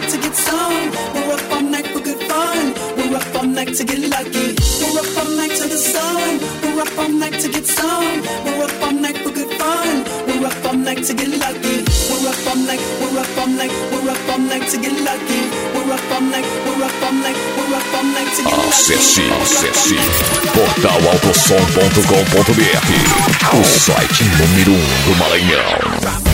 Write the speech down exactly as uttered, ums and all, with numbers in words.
to get some. We're up all night for good fun. We're up all night to get lucky. We're up all night to the sun. We're up all night to get some. We're up all night for good fun. We're up all night to get lucky. We're up all night. We're up all night. We're up all night to get lucky. We're up all night. We're up all night. We're up all night to get lucky. Acesse, acesse portal autosom ponto com ponto br, o site número um do Maranhão.